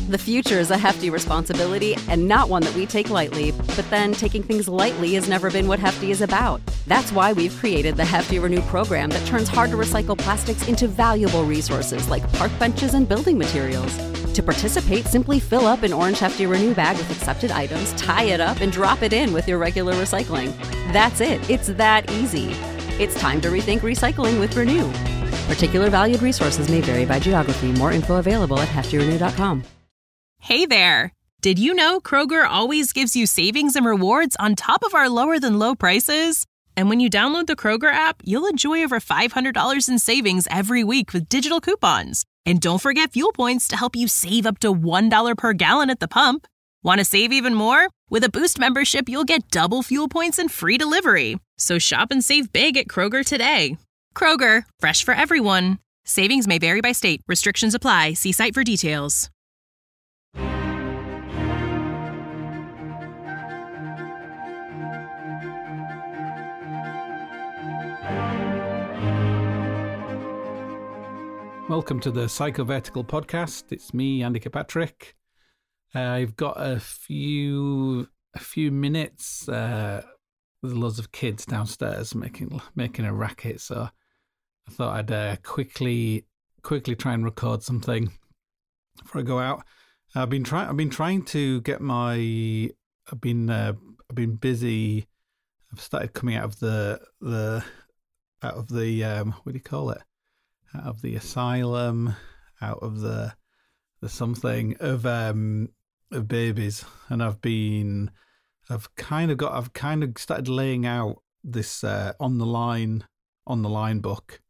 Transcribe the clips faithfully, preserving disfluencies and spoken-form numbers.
The future is a hefty responsibility and not one that we take lightly, but then taking things lightly has never been what Hefty is about. That's why we've created the Hefty Renew program that turns hard-to-recycle plastics into valuable resources like park benches and building materials. To participate, simply fill up an orange Hefty Renew bag with accepted items, tie it up, and drop it in with your regular recycling. That's it. It's that easy. It's time to rethink recycling with Renew. Particular valued resources may vary by geography. More info available at hefty renew dot com. Hey there! Did you know Kroger always gives you savings and rewards on top of our lower-than-low prices? And when you download the Kroger app, you'll enjoy over five hundred dollars in savings every week with digital coupons. And don't forget fuel points to help you save up to one dollar per gallon at the pump. Want to save even more? With a Boost membership, you'll get double fuel points and free delivery. So shop and save big at Kroger today. Kroger, fresh for everyone. Savings may vary by state. Restrictions apply. See site for details. Welcome to the Psychovertical podcast. It's me, Andy Kirkpatrick. Uh, I've got a few a few minutes. Uh, there's loads of kids downstairs making making a racket, so I thought I'd uh, quickly quickly try and record something before I go out. I've been trying. I've been trying to get my. I've been. Uh, I've been busy. I've started coming out of the the out of the um, what do you call it? Out of the asylum, out of the the something of um of babies, and I've been. I've kind of got. I've kind of started laying out this uh, on the line on the line book.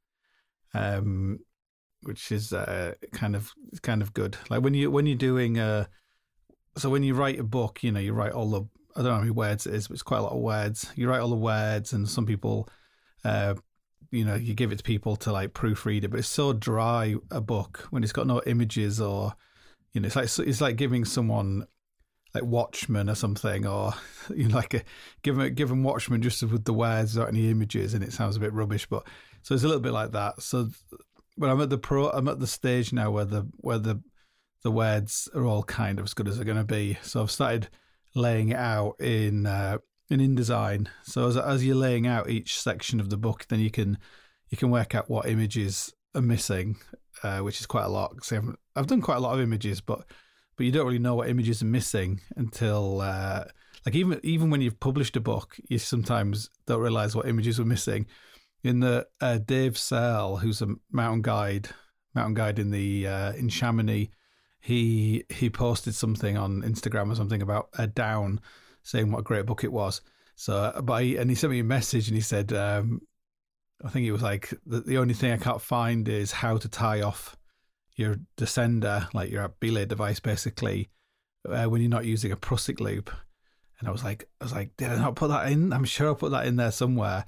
Um, which is uh, kind of kind of good. Like when you when you're doing a, so when you write a book, you know, you write all the, I don't know how many words it is, but it's quite a lot of words. You write all the words, and some people, uh, you know, you give it to people to like proofread it, but it's so dry a book when it's got no images, or, you know, it's like it's like giving someone like Watchmen or something, or you know, like a give them give them Watchmen just with the words without any images, and it sounds a bit rubbish. But so it's a little bit like that. So, but I'm at the pro, I'm at the stage now where the where the the words are all kind of as good as they're going to be. So I've started laying it out in uh, in InDesign. So as as you're laying out each section of the book, then you can you can work out what images are missing, uh, which is quite a lot. So I've, I've done quite a lot of images, but. But you don't really know what images are missing until, uh, like even even when you've published a book, you sometimes don't realise what images were missing. In the uh, Dave Searle, who's a mountain guide, mountain guide in the uh, in Chamonix, he he posted something on Instagram or something about uh, Down, saying what a great book it was. So, but he, and he sent me a message and he said, um, I think it was like the, the only thing I can't find is how to tie off your descender, like your belay device, basically, uh, when you're not using a Prusik loop. And I was like, I was like, did I not put that in? I'm sure I put that in there somewhere.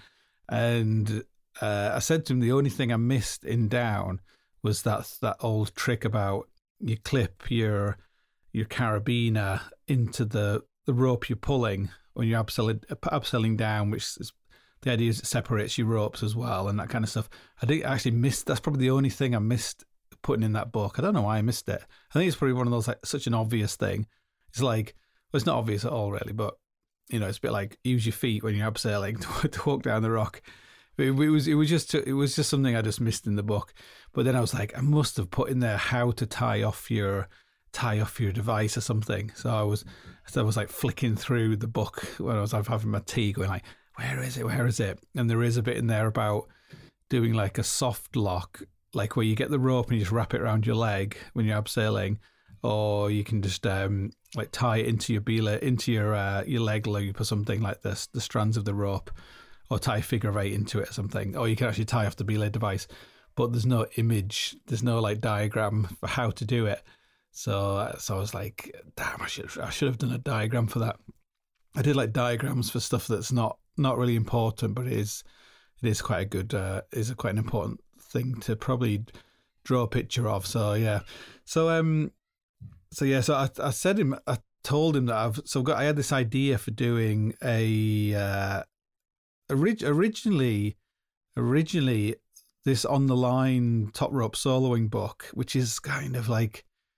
And uh, I said to him, the only thing I missed in Down was that that old trick about you clip your your carabiner into the, the rope you're pulling when you're abseiling, abseiling down, which is the idea is it separates your ropes as well and that kind of stuff. I think I actually missed, that's probably the only thing I missed putting in that book. I don't know why I missed it. I think it's probably one of those, like, such an obvious thing. It's like, well, it's not obvious at all really, but you know, it's a bit like use your feet when you're abseiling to, to walk down the rock. It, it was it was just it was just something I just missed in the book. But then I was like, I must have put in there how to tie off your tie off your device or something. So I was so I was like flicking through the book when I was having my tea, going like, where is it? Where is it? And there is a bit in there about doing like a soft lock, like where you get the rope and you just wrap it around your leg when you're abseiling, or you can just um, like tie it into your belay, into your uh, your leg loop or something like this, the strands of the rope, or tie a figure of eight into it or something. Or you can actually tie off the belay device, but there's no image, there's no like diagram for how to do it. So so I was like, damn, I should I should have done a diagram for that. I did like diagrams for stuff that's not not really important, but it is it is quite a good uh, is a quite an important thing to probably draw a picture of. So yeah, so um, so yeah, so I I said him, I told him that I've so got I had this idea for doing a uh, orig- originally originally this on the line top rope soloing book, which is kind of like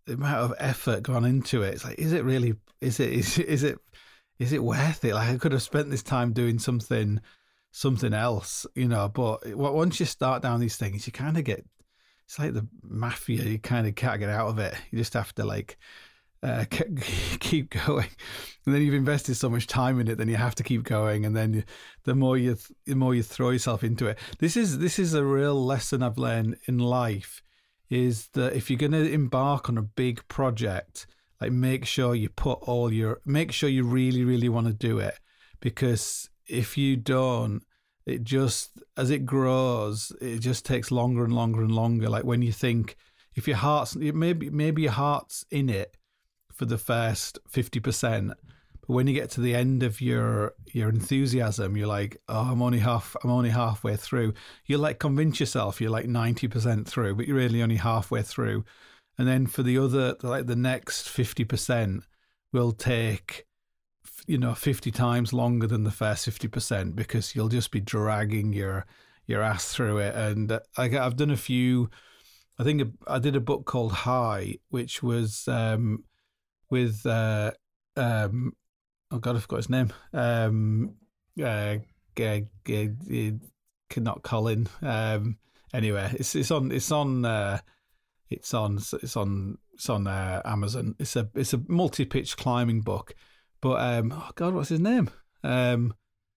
the amount of effort gone into it. It's like, is it really? Is it? Is it? Is it? Is it worth it? Like I could have spent this time doing something, something else, you know. But once you start down these things, you kind of get. It's like the mafia. You kind of can't get out of it. You just have to like. Uh, keep going, and then you've invested so much time in it, then you have to keep going, and then you, the more you the more you throw yourself into it. This is this is a real lesson I've learned in life, is that if you're going to embark on a big project, like make sure you put all your make sure you really really want to do it, because if you don't, it just as it grows, it just takes longer and longer and longer. Like when you think, if your heart's maybe maybe your heart's in it for the first fifty percent, but when you get to the end of your your enthusiasm, you're like, oh, I'm only half I'm only halfway through. You like convince yourself you're like ninety percent through, but you're really only halfway through. And then for the other, like the next fifty percent will take, you know, fifty times longer than the first fifty percent, because you'll just be dragging your your ass through it. And uh, I, I've done a few. I think I did a book called High, which was um, with uh, um, oh god, I forgot his name. Um, uh, g- g- g- not Colin. Um, anyway, it's it's on it's on uh, it's on it's on it's on uh, Amazon. It's a it's a multi-pitch climbing book. But um, oh god, what's his name? Um,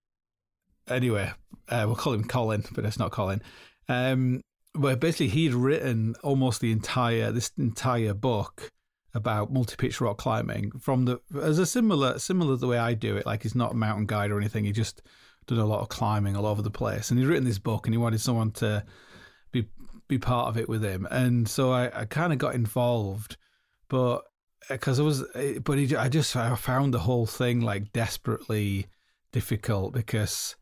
anyway, uh, we'll call him Colin, but it's not Colin. Um, but basically, he'd written almost the entire this entire book about multi-pitch rock climbing from the as a similar similar to the way I do it. Like he's not a mountain guide or anything. He just did a lot of climbing all over the place, and he'd written this book, and he wanted someone to be be part of it with him. And so I, I kind of got involved, but. Because it was, but he, I just I found the whole thing like desperately difficult, because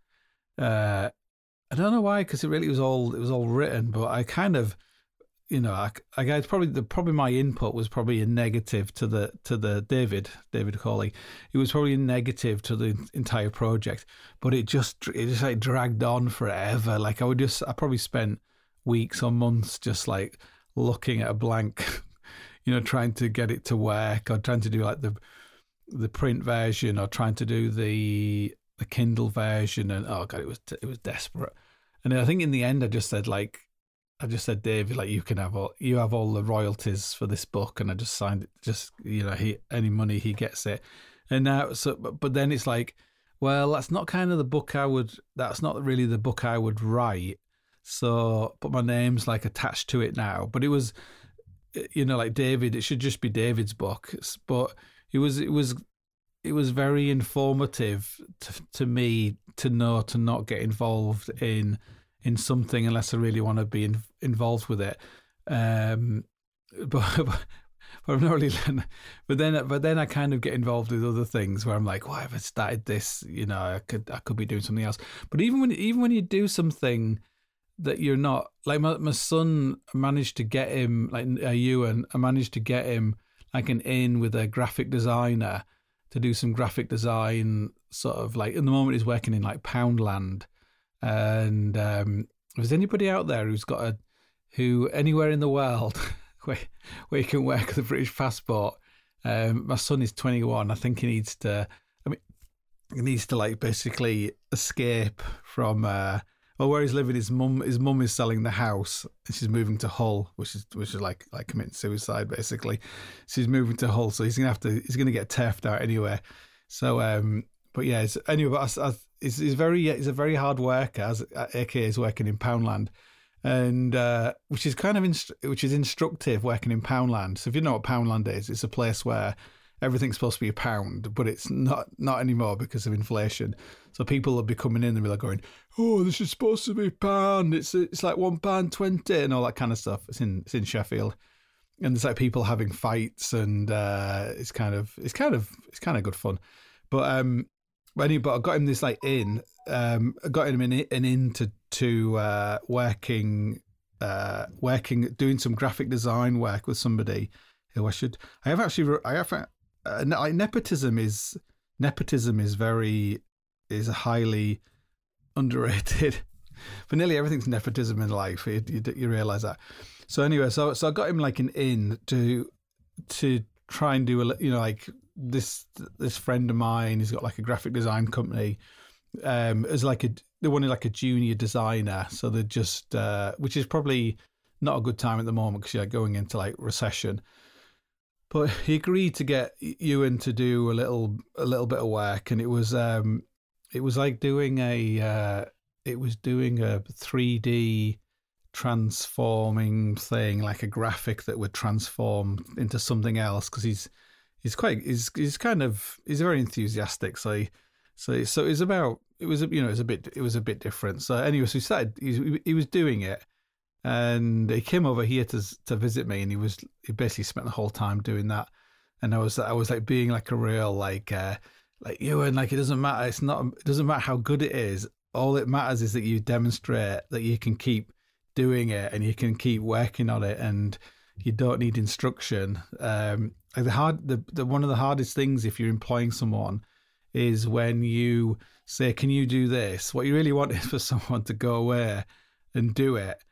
uh, I don't know why. Because it really was all it was all written, but I kind of, you know, I, I guess probably the probably my input was probably a negative to the to the David David Cawley. It was probably a negative to the entire project, but it just it just like dragged on forever. Like I would just I probably spent weeks or months just like looking at a blank. You know, trying to get it to work, or trying to do like the the print version, or trying to do the the Kindle version, and oh god, it was it was desperate. And I think in the end, I just said like, I just said, David, like you can have all you have all the royalties for this book, and I just signed it. Just you know, he any money he gets it. And now, so but, but then it's like, well, that's not kind of the book I would. That's not really the book I would write. So, but my name's like attached to it now. But it was. You know, like David, it should just be David's book, but it was it was it was very informative to, to me to know to not get involved in in something unless I really want to be in, involved with it. Um, but, but but I'm not really. But then but then I kind of get involved with other things where I'm like, why have I started this? You know, I could I could be doing something else. But even when even when you do something that you're not, like my, my son, I managed to get him, like uh, Ewan, I managed to get him like an in with a graphic designer to do some graphic design sort of like, in the moment he's working in like Poundland. And um, if there's anybody out there who's got a, who anywhere in the world where, where you can work with a British passport, um, my son is twenty-one. I think he needs to, I mean, he needs to like basically escape from, uh, well, where he's living, his mum, his mum is selling the house, and she's moving to Hull, which is which is like like committing suicide basically. She's moving to Hull, so he's gonna have to he's gonna get turfed out anyway. So, um, but yeah, it's, anyway, but I, I, he's, he's very he's a very hard worker, as A K is working in Poundland, and uh, which is kind of inst- which is instructive working in Poundland. So if you know what Poundland is, it's a place where everything's supposed to be a pound, but it's not not anymore because of inflation. So people will be coming in and be like going, "Oh, this is supposed to be a pound. It's it's like one pound twenty and all that kind of stuff." It's in it's in Sheffield, and there's like people having fights, and uh, it's kind of it's kind of it's kind of good fun. But um, but anyway, but I got him this like in, um, I got him in an in to to uh, working uh working doing some graphic design work with somebody who I should I have actually I have. Uh, like nepotism is nepotism is very is highly underrated. But nearly everything's nepotism in life. You, you, you realize that. So anyway, so so I got him like an in to to try and do a, you know, like this this friend of mine, he's got like a graphic design company, um, as like a they wanted like a junior designer, so they're just uh, which is probably not a good time at the moment because you're like going into like recession. But he agreed to get Ewan to do a little a little bit of work, and it was um it was like doing a uh, it was doing a three D transforming thing, like a graphic that would transform into something else, because he's he's quite he's he's kind of he's very enthusiastic. So he, so so it was about it was you know it was a bit it was a bit different. So anyway, so he started he, he was doing it. And he came over here to to visit me, and he was he basically spent the whole time doing that. And I was I was like being like a real like uh, like you and like it doesn't matter. It's not it doesn't matter how good it is. All it matters is that you demonstrate that you can keep doing it and you can keep working on it, and you don't need instruction. Um, like the hard the, the one of the hardest things if you're employing someone is when you say, "Can you do this?" What you really want is for someone to go away and do it.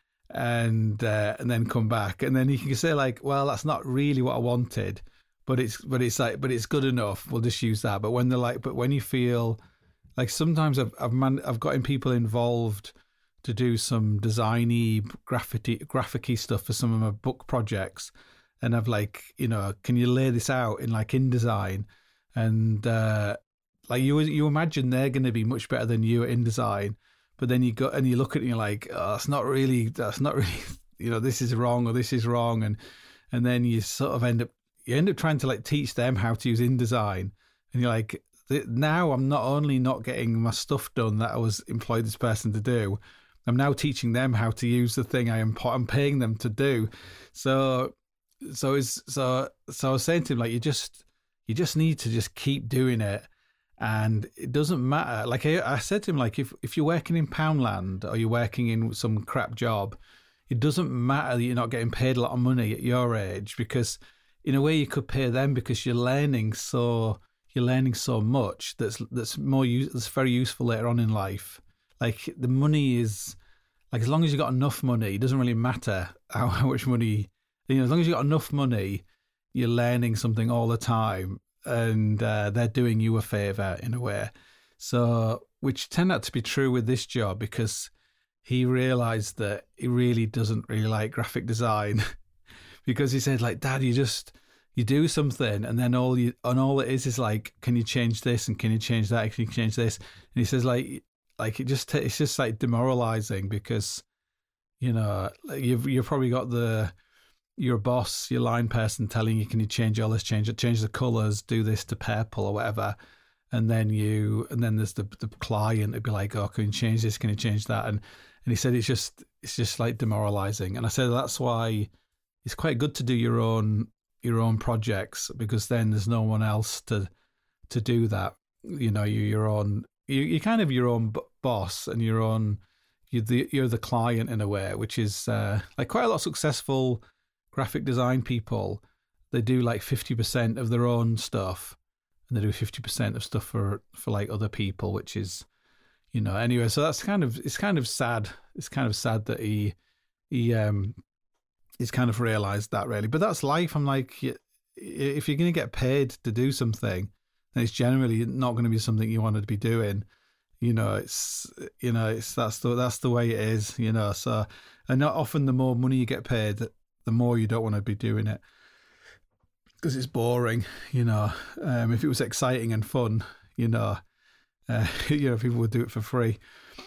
And uh, and then come back, and then you can say like, well, that's not really what I wanted, but it's but it's like but it's good enough. We'll just use that. But when they're like, but when you feel like sometimes I've I've man, I've gotten people involved to do some designy graffiti graphic-y stuff for some of my book projects, and I've like, you know, can you lay this out in like InDesign, and uh, like you you imagine they're going to be much better than you at InDesign. But then you go and you look at it and you're like, oh, that's not really, that's not really, you know, this is wrong or this is wrong. And and then you sort of end up, you end up trying to like teach them how to use InDesign. And you're like, now I'm not only not getting my stuff done that I was employed this person to do, I'm now teaching them how to use the thing I am I'm paying them to do. So, so it's, so, so I was saying to him, like, you just, you just need to just keep doing it. And it doesn't matter. Like I, I said to him, like if, if you're working in Poundland or you're working in some crap job, it doesn't matter that you're not getting paid a lot of money at your age, because in a way you could pay them because you're learning so you're learning so much that's that's more use, that's very useful later on in life. Like the money is like as long as you got enough money, it doesn't really matter how, how much money. You know, as long as you got enough money, you're learning something all the time. And uh, they're doing you a favour in a way. So, which turned out to be true with this job, because he realised that he really doesn't really like graphic design because he said, like, Dad, you just, you do something and then all you, and all it is is like, can you change this and can you change that? Can you change this? And he says, like, like it just, it's just like demoralising because, you know, you've, you've probably got the, your boss, your line person telling you, can you change all this, change it, change the colours, do this to purple or whatever. And then you, and then there's the the client, it'd be like, oh, can you change this? Can you change that? And and he said, it's just, it's just like demoralising. And I said, that's why it's quite good to do your own, your own projects, because then there's no one else to, to do that. You know, you're your own, you, you're kind of your own b- boss and your own, you're the, you're the client in a way, which is uh, like quite a lot of successful graphic design people. They do like fifty percent of their own stuff and they do fifty percent of stuff for, for like other people, which is, you know, anyway, so that's kind of, it's kind of sad. It's kind of sad that he, he, um, he's kind of realized that really, but that's life. I'm like, if you're going to get paid to do something, then it's generally not going to be something you wanted to be doing. You know, it's, you know, it's, that's the, that's the way it is, you know, so, and not often the more money you get paid, the more you don't want to be doing it because it's boring, you know. Um, if it was exciting and fun, you know, uh, you know, people would do it for free.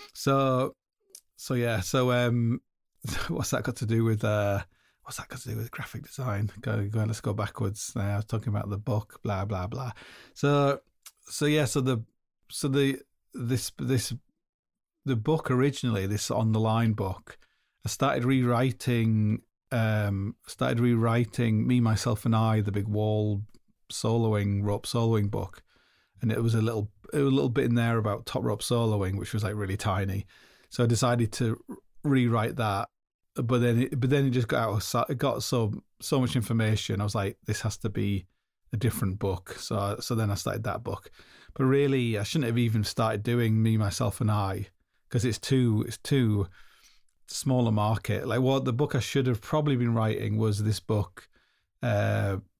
So, so yeah. So, um, what's that got to do with? Uh, what's that got to do with graphic design? Go, go. Let's go backwards. Uh, I was talking about the book. Blah blah blah. So, so yeah. So the, so the this this the book originally, this On the Line book, I started rewriting. Um, started rewriting Me, Myself and I, the big wall soloing, rope soloing book. And it was a little, it was a little bit in there about top rope soloing, which was like really tiny. So I decided to rewrite that. But then it, but then it just got out, it got so, so much information. I was like, this has to be a different book. So, so then I started that book. But really, I shouldn't have even started doing Me, Myself and I, because it's too, it's too, smaller market. Like what the book I should have probably been writing was this book, uh,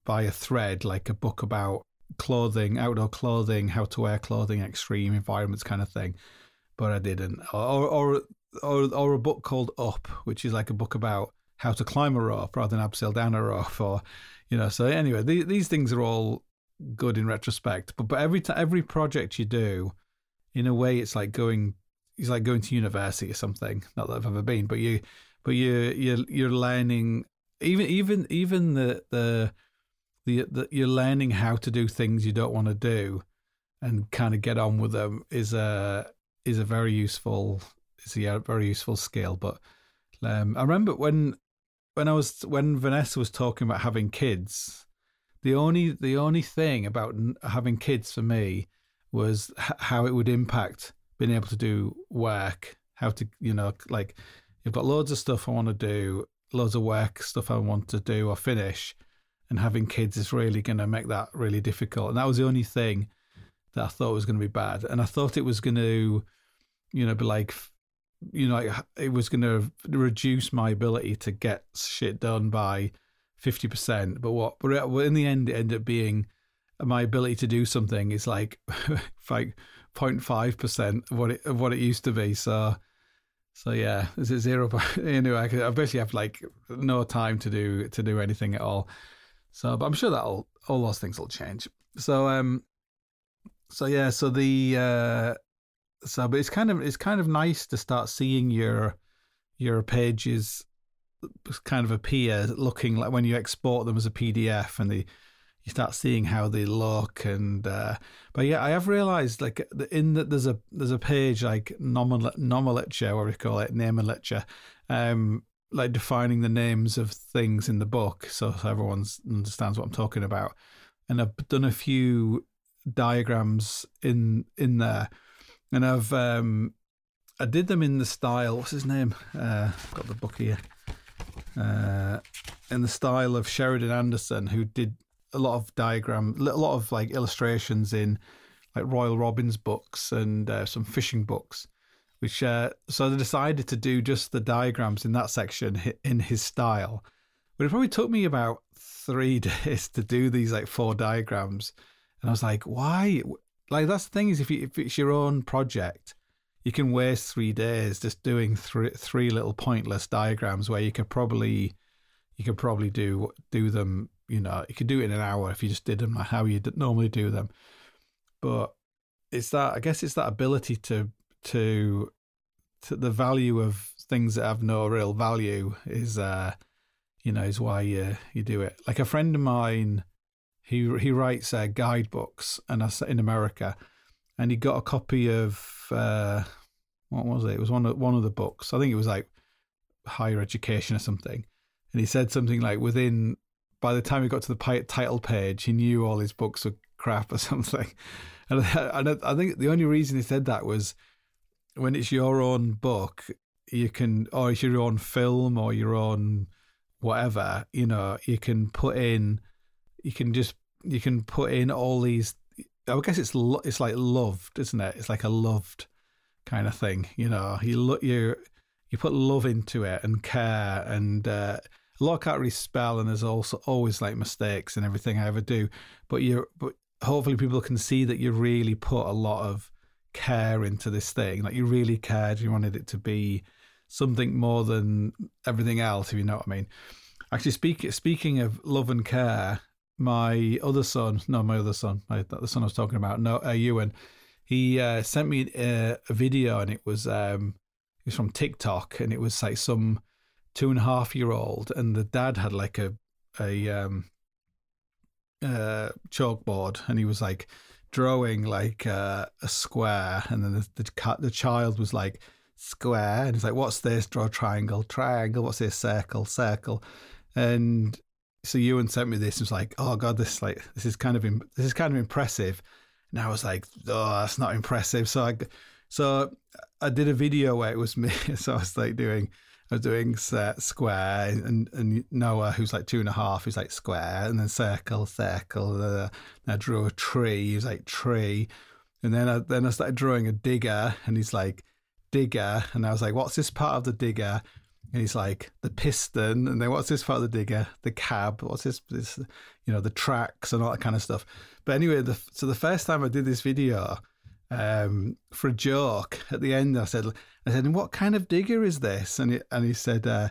buy a thread, like a book about clothing, outdoor clothing, how to wear clothing, extreme environments kind of thing, but I didn't. Or or or, or a book called Up, which is like a book about how to climb a rope rather than abseil down a rope, or, you know. So anyway, these, these things are all good in retrospect, but but every t- every project you do, in a way, it's like going it's like going to university or something. Not that I've ever been, but you but you you you're learning even even even the the the, the you're learning how to do things you don't want to do, and kind of get on with them is a is a very useful is a very useful skill. But um, I remember when when I was when Vanessa was talking about having kids. The only the only thing about having kids for me was h- how it would impact being able to do work. How to, you know, like, you've got loads of stuff I want to do, loads of work stuff I want to do or finish, and having kids is really going to make that really difficult. And that was the only thing that I thought was going to be bad. And I thought it was going to, you know, be like, you know, like it was going to reduce my ability to get shit done by fifty percent, but what? But in the end, it ended up being my ability to do something is like like zero point five percent of what it of what it used to be. So, so yeah, is it zero? Anyway, I basically have like no time to do to do anything at all. So, but I'm sure that all all those things will change. So, um, so yeah, so the uh, so but it's kind of it's kind of nice to start seeing your your pages kind of appear looking like when you export them as a P D F, and they you start seeing how they look. And uh but yeah, I have realized like in that there's a there's a page like nomenclature, what we call it, nomenclature, um like defining the names of things in the book, so everyone understands what I'm talking about. And I've done a few diagrams in in there, and I've um I did them in the style, what's his name, uh I've got the book here, uh, in the style of Sheridan Anderson, who did a lot of diagram, a lot of like illustrations in like Royal Robbins books and uh, some fishing books, which uh, so they decided to do just the diagrams in that section in his style. But it probably took me about three days to do these like four diagrams, and I was like, why? Like, that's the thing, is if you, if it's your own project, you can waste three days just doing three three little pointless diagrams where you could probably you could probably do do them. You know, you could do it in an hour if you just did them like how you normally do them. But it's that, I guess, it's that ability to to to the value of things that have no real value is uh you know is why you you do it. Like a friend of mine, he he writes uh, guidebooks, and I in America. And he got a copy of, uh, what was it? It was one of, one of the books. I think it was like higher education or something. And he said something like within, by the time he got to the title page, he knew all his books were crap or something. And I, I think the only reason he said that was when it's your own book, you can, or it's your own film or your own whatever, you know, you can put in, you can just, you can put in all these, I guess it's it's like loved, isn't it? It's like a loved kind of thing, you know. You look, you you put love into it and care, and uh, a lot can't really spell, and there's also always like mistakes in everything I ever do. But you, but hopefully people can see that you really put a lot of care into this thing. Like you really cared. You wanted it to be something more than everything else, if you know what I mean. Actually, speak, speaking of love and care. My other son, no, my other son, my, the son I was talking about, no, uh, Ewan, he uh, sent me a, a video, and it was um, it was from TikTok, and it was like some two and a half year old, and the dad had like a a um, uh, chalkboard, and he was like drawing like uh, a square, and then the the, the child was like square, and he's like, "What's this? Draw a triangle, triangle. What's this? Circle, circle," and so Ewan sent me this and was like, "Oh God, this like this is kind of this is kind of impressive." And I was like, "Oh, that's not impressive." So I, so I did a video where it was me. So I was like doing, I was doing square, and and Noah, who's like two and a half, who's like square, and then circle, circle. Uh, and I drew a tree. He was like tree, and then I then I started drawing a digger, and he's like digger, and I was like, "What's this part of the digger?" And he's like, the piston, and then what's this part of the digger? The cab, what's this, this, you know, the tracks and all that kind of stuff. But anyway, the, so the first time I did this video, um, for a joke, at the end I said, I said, what kind of digger is this? And he, and he said, uh,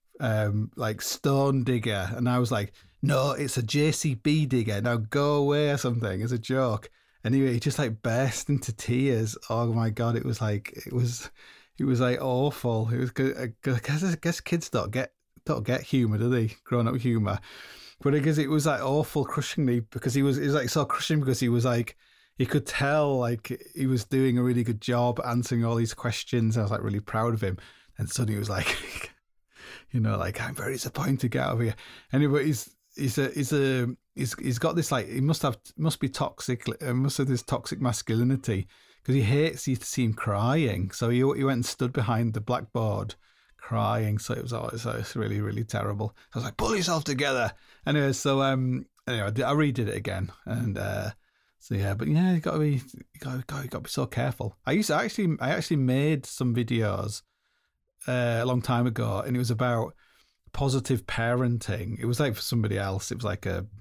um, like stone digger. And I was like, no, it's a J C B digger. Now go away or something. It's a joke. Anyway, he just like burst into tears. Oh my God, it was like, it was... It was like awful. It was good. I guess, I guess kids don't get don't get humour, do they? Grown up humour, but I guess it was like awful, crushingly because he was. It was like so crushing because he was like he could tell like he was doing a really good job answering all these questions. I was like really proud of him, and suddenly he was like, you know, like I'm very disappointed. Get out of here. Anyway, he's he's a he's a he's he's got this like he must have must be toxic. Uh, must have this toxic masculinity. Because he hates you to see him crying. So he, he went and stood behind the blackboard crying. So it was, oh, so it's really, really terrible. So I was like, pull yourself together. Anyway, so um, anyway, I, did, I redid it again. And uh, so yeah, but yeah, you got to be, you got, you got, you got to be so careful. I used to actually, I actually made some videos uh, a long time ago, and it was about positive parenting. It was like for somebody else. It was like a,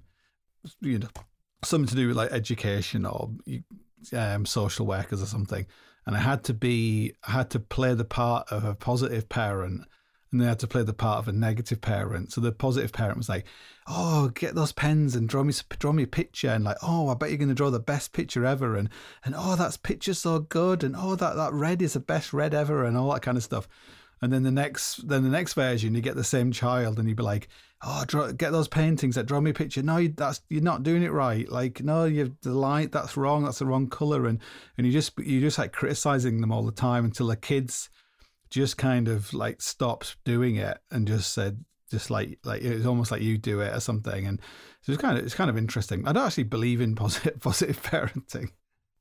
you know, something to do with like education or um, social workers or something. And I had to be, I had to play the part of a positive parent, and they had to play the part of a negative parent. So the positive parent was like, "Oh, get those pens and draw me, draw me a picture." And like, "Oh, I bet you're going to draw the best picture ever." And and oh, that's picture so good. And oh, that that red is the best red ever, and all that kind of stuff. And then the next, then the next version, you get the same child, and you'd be like, "Oh, draw, get those paintings that draw me a picture." No, you, that's you're not doing it right. Like, no, you the light that's wrong. That's the wrong color, and and you just you just like criticizing them all the time until the kids just kind of like stopped doing it and just said, just like like it's almost like you do it or something. And so it's kind of it's kind of interesting. I don't actually believe in positive positive parenting.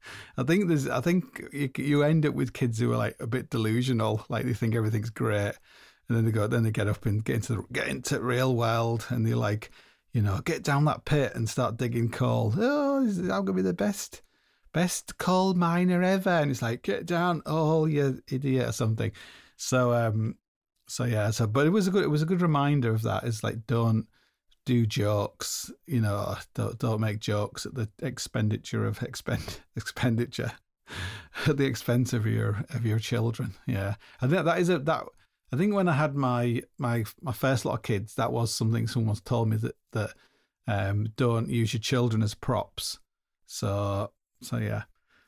I think there's, I think you, you end up with kids who are like a bit delusional, like they think everything's great, and then they go, then they get up and get into the, get into the real world, and they're like, you know, get down that pit and start digging coal. Oh, I'm gonna be the best, best coal miner ever, and it's like, get down, oh, you idiot or something. So, um, so yeah, so but it was a good, it was a good reminder of that. It's like, don't do jokes, you know, don't don't make jokes at the expenditure of expend expenditure at the expense of your of your children. Yeah, I think that is a that. I think when I had my my my first lot of kids, that was something someone told me that that um, don't use your children as props. So so yeah,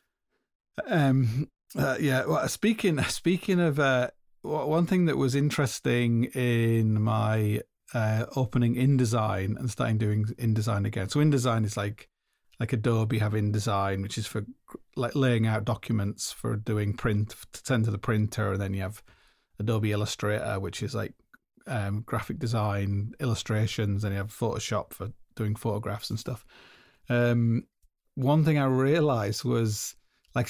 um, uh, yeah. Well, speaking speaking of uh, one thing that was interesting in my Uh, opening InDesign and starting doing InDesign again. So InDesign is like like Adobe have InDesign, which is for like laying out documents for doing print to send to the printer, and then you have Adobe Illustrator, which is like um, graphic design, illustrations, and you have Photoshop for doing photographs and stuff. Um, one thing I realized was like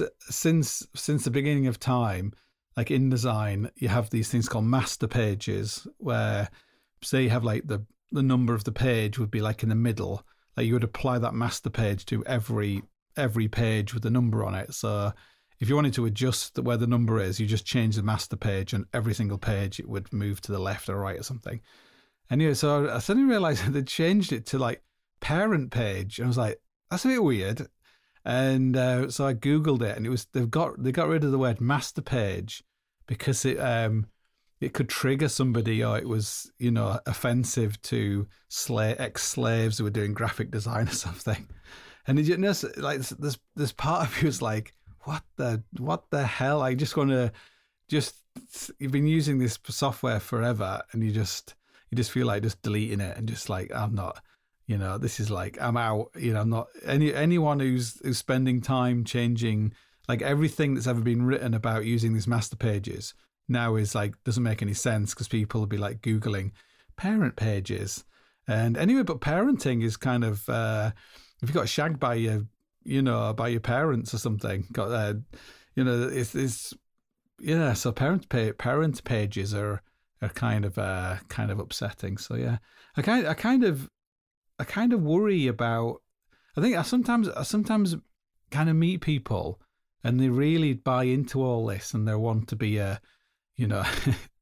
since since the beginning of time, like InDesign, you have these things called master pages where, say you have like the, the number of the page would be like in the middle, like you would apply that master page to every every page with the number on it. So if you wanted to adjust where the number is, you just change the master page, and every single page it would move to the left or right or something. Anyway, so I suddenly realized that they changed it to like parent page, and I was like, that's a bit weird. And uh, so I googled it, and it was they've got they got rid of the word master page because it um it could trigger somebody, or it was, you know, offensive to slave, ex-slaves who were doing graphic design or something. And you know, like this, this part of you was like, what the, what the hell? I just want to, just you've been using this software forever, and you just, you just feel like just deleting it and just like, I'm not, you know, this is like, I'm out. You know, I'm not any anyone who's who's spending time changing like everything that's ever been written about using these master pages now is like doesn't make any sense, because people will be like Googling parent pages. And anyway, but parenting is kind of uh if you got shagged by your you know by your parents or something, got uh, you know it's, it's yeah so parent pa- parent pages are are kind of uh kind of upsetting. So yeah, I kind I kind of I kind of worry about, I think I sometimes I sometimes kind of meet people and they really buy into all this, and they want to be a you know,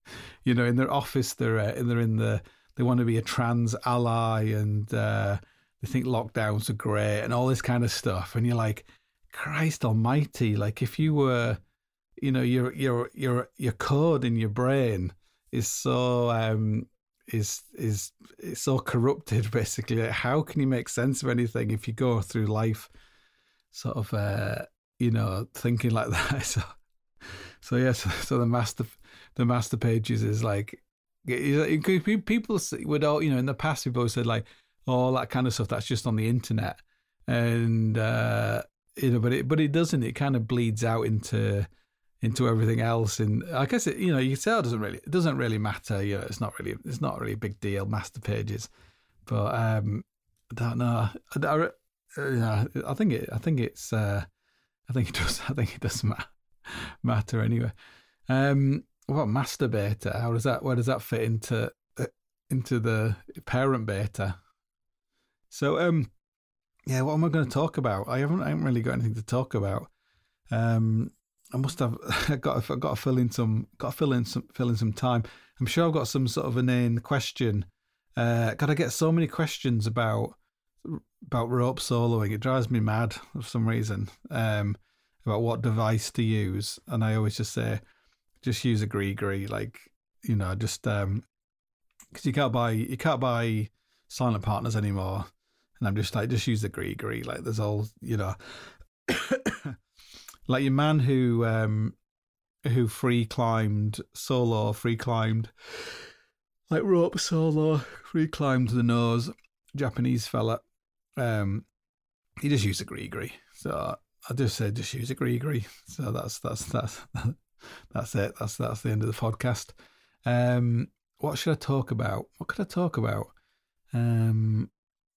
you know, in their office, they're uh, they're in the they want to be a trans ally, and uh, they think lockdowns are great and all this kind of stuff. And you're like, Christ Almighty! Like if you were, you know, your your your your code in your brain is so um, is is is so corrupted. Basically, like, how can you make sense of anything if you go through life sort of uh, you know thinking like that? So so yes, yeah, so, so the master the master pages is like, people would all, you know, in the past people always said like, oh, all that kind of stuff that's just on the internet, and uh, you know, but it but it doesn't. It kind of bleeds out into into everything else. And I guess it, you know, you can tell it doesn't really it doesn't really matter. You know, it's not really it's not really a big deal, master pages. But um, I don't know. I, I, uh, I think it. I think it's. Uh, I think it does. I think it does matter. Matter anyway. Um, what master beta? How does that? Where does that fit into uh, into the parent beta? So um, yeah. What am I going to talk about? I haven't. I haven't really got anything to talk about. Um, I must have. I got. I got to fill in some. Got to fill in some. Fill in some time. I'm sure I've got some sort of inane question. Uh, got to get so many questions about about rope soloing. It drives me mad for some reason. Um, about what device to use, and I always just say, just use a Gree-Gree, like, you know, just um, because you can't buy you can't buy silent partners anymore, and I'm just like, just use the Gree-Gree. Like, there's all, you know, like your man who um who free climbed solo, free climbed like rope solo, free climbed the nose, Japanese fella. Um, he just used a Gree-Gree, so I just said just use a Gree-Gree. So that's that's that's that's it. That's that's the end of the podcast. Um, what should I talk about? What could I talk about? Um,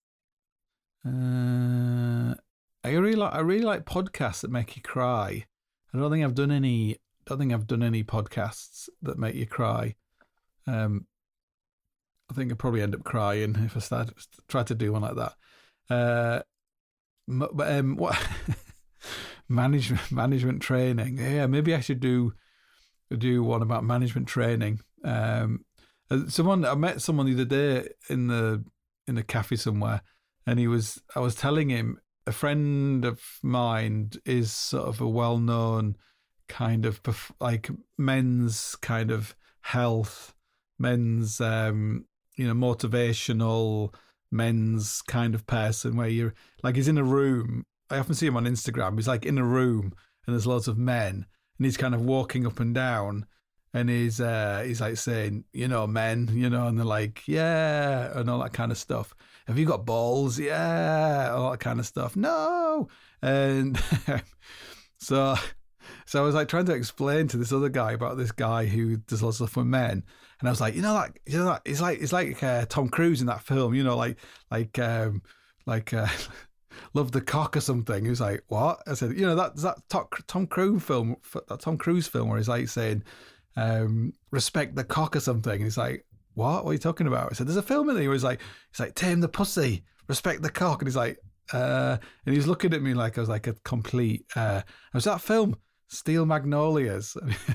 uh, I really like I really like podcasts that make you cry. I don't think I've done any. I don't think I've done any podcasts that make you cry. Um, I think I'd probably end up crying if I start try to do one like that. Uh, but um, what management management training? Yeah, maybe I should do do one about management training. Um, someone I met someone the other day in the in a cafe somewhere, and he was I was telling him, a friend of mine is sort of a well known kind of like men's kind of health, men's um, you know motivational. men's kind of person, where you're like, he's in a room. I often see him on Instagram. He's like in a room and there's lots of men, and he's kind of walking up and down, and he's uh he's like saying, you know, men, you know, and they're like, yeah, and all that kind of stuff. Have you got balls? Yeah, all that kind of stuff. No. And so so I was like trying to explain to this other guy about this guy who does lots of stuff with men. And I was like, you know that, you know that, it's like it's like uh, Tom Cruise in that film, you know, like like um, like uh, Love the Cock or something. He was like, what? I said, you know, that that Tom Cruise film, that Tom Cruise film where he's like saying, um, respect the cock or something. And he's like, what? What are you talking about? I said, there's a film in there where he's like, he's like, tame the pussy, respect the cock. And he's like, uh, and he was looking at me like I was like a complete. Uh, I was that film, Steel Magnolias.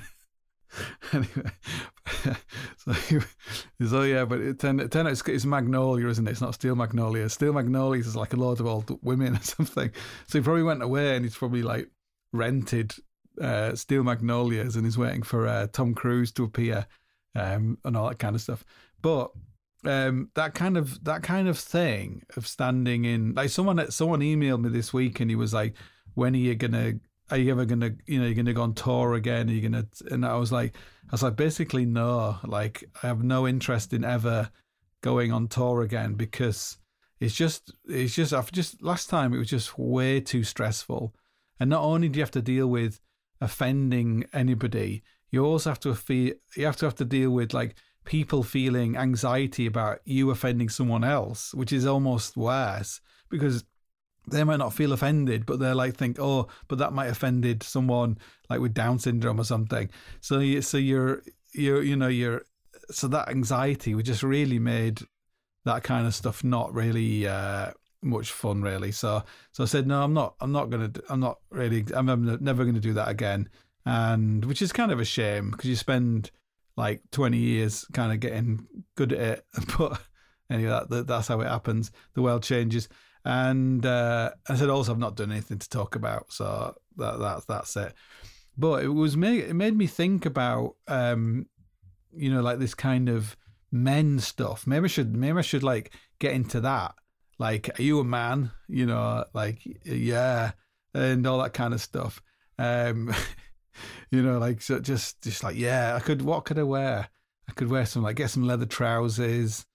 Anyway, so, so yeah, but it turned, it turned out it's, it's Magnolia, isn't it? It's not Steel Magnolias. Steel Magnolias is like a load of old women or something. So he probably went away and he's probably like rented uh, Steel Magnolias and he's waiting for uh, Tom Cruise to appear um, and all that kind of stuff. But um, that kind of that kind of thing of standing in, like someone someone emailed me this week and he was like, when are you gonna? Are you ever gonna, you know, you're gonna go on tour again? Are you gonna? And I was like, I was like, basically no. Like, I have no interest in ever going on tour again because it's just, it's just, I've just last time it was just way too stressful. And not only do you have to deal with offending anybody, you also have to feel, you have to have to deal with like people feeling anxiety about you offending someone else, which is almost worse because they might not feel offended, but they're like think, oh, but that might offended someone like with Down syndrome or something. So, you, so you're, you're, you know, you're, so that anxiety, we just really made that kind of stuff not really uh, much fun, really. So, so I said, no, I'm not, I'm not gonna, I'm not really, I'm never going to do that again. And which is kind of a shame because you spend like twenty years kind of getting good at it. But anyway, that, that, that's how it happens. The world changes. And uh, I said, also, I've not done anything to talk about. So that, that that's it. But it was made, it made me think about, um, you know, like this kind of men stuff. Maybe I should, maybe I should like get into that. Like, are you a man? You know, like, yeah, and all that kind of stuff. Um, you know, like, so just, just like, yeah, I could, what could I wear? I could wear some, like, get some leather trousers.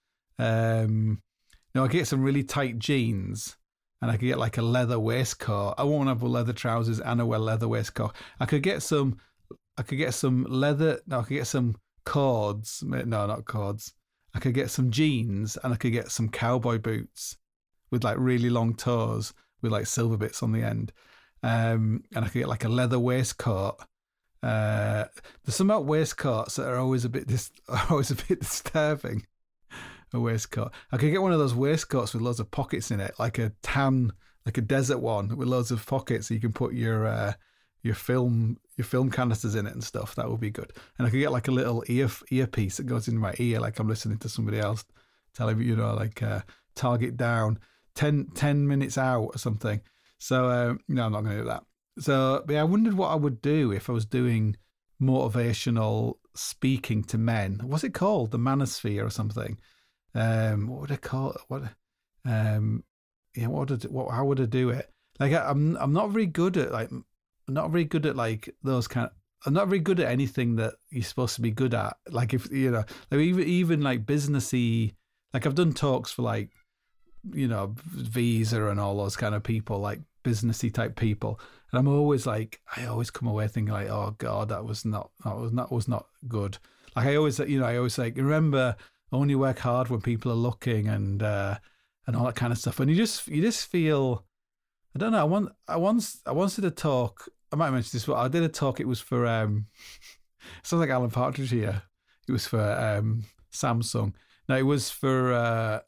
Um, no, I could get some really tight jeans, and I could get like a leather waistcoat. I won't have leather trousers and a wear leather waistcoat. I could get some, I could get some leather, no, I could get some cords. No, not cords. I could get some jeans, and I could get some cowboy boots with like really long toes with like silver bits on the end. Um, and I could get like a leather waistcoat. Uh, there's some about waistcoats that are always a bit dis- are always a bit disturbing. A waistcoat. I could get one of those waistcoats with loads of pockets in it, like a tan, like a desert one with loads of pockets, so you can put your uh, your film your film canisters in it and stuff. That would be good. And I could get like a little ear earpiece that goes in my ear, like I'm listening to somebody else telling me, you know, like uh, target down, ten, ten minutes out or something. So uh, no, I'm not going to do that. So but yeah, I wondered what I would do if I was doing motivational speaking to men. What's it called? The manosphere or something? Um, what would I call it? What? Um, yeah, what would I, what? How would I do it? Like I, I'm, I'm not very good at like, I'm not very good at like those kind of. I'm not very good at anything that you're supposed to be good at. Like if you know, like even even like businessy. Like I've done talks for like, you know, Visa and all those kind of people, like businessy type people, and I'm always like, I always come away thinking like, oh God, that was not, that was not, was not good. Like I always, you know, I always like remember. Only work hard when people are looking, and uh, and all that kind of stuff. And you just you just feel, I don't know. I want I once I once did a talk. I might mention this, but I did a talk. It was for um, it sounds like Alan Partridge here. It was for um, Samsung. No, it was for uh,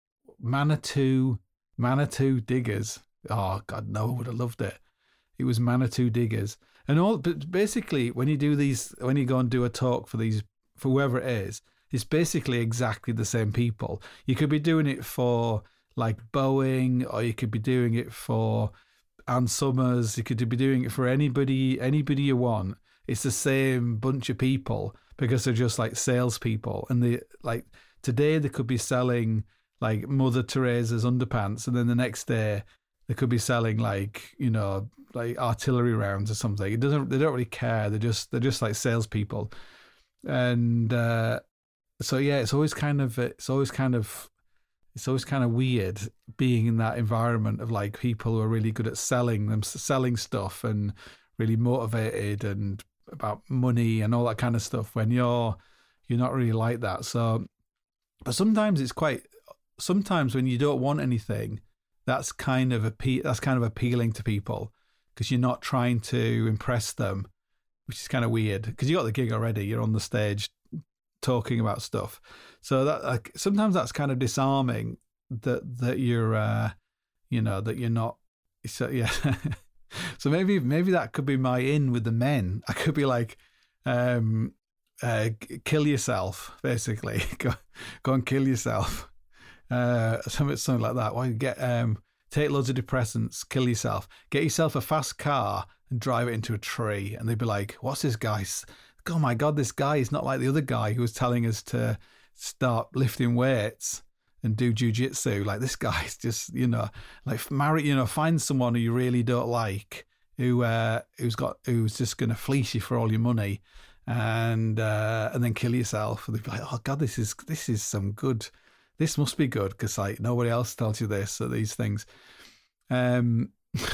Manitou Manitou Diggers. Oh God, no, I would have loved it. It was Manitou Diggers, and all. But basically, when you do these, when you go and do a talk for these, for whoever it is. It's basically exactly the same people. You could be doing it for like Boeing, or you could be doing it for Ann Summers. You could be doing it for anybody, anybody you want. It's the same bunch of people because they're just like salespeople. And they like today they could be selling like Mother Teresa's underpants, and then the next day they could be selling like, you know, like artillery rounds or something. It doesn't. They don't really care. They're just they're just like salespeople, and. uh So yeah, it's always kind of it's always kind of it's always kind of weird being in that environment of like people who are really good at selling them selling stuff and really motivated and about money and all that kind of stuff when you're you're not really like that. So, but sometimes it's quite sometimes when you don't want anything, that's kind of appe- that's kind of appealing to people because you're not trying to impress them, which is kind of weird because you got the gig already. You're on the stage. Talking about stuff, so that like sometimes that's kind of disarming that that you're uh you know that you're not so yeah so maybe maybe that could be my in with the men. I could be like um uh kill yourself basically go go and kill yourself uh something something like that. Why well, get um take loads of depressants, kill yourself, get yourself a fast car and drive it into a tree, and they'd be like, what's this guy's oh my God, this guy is not like the other guy who was telling us to start lifting weights and do jujitsu. Like this guy's just, you know, like marry, you know, find someone who you really don't like, who uh, who's got, who's just going to fleece you for all your money, and uh, and then kill yourself. And they'd be like, oh God, this is this is some good. This must be good because like nobody else tells you this or these things. Um.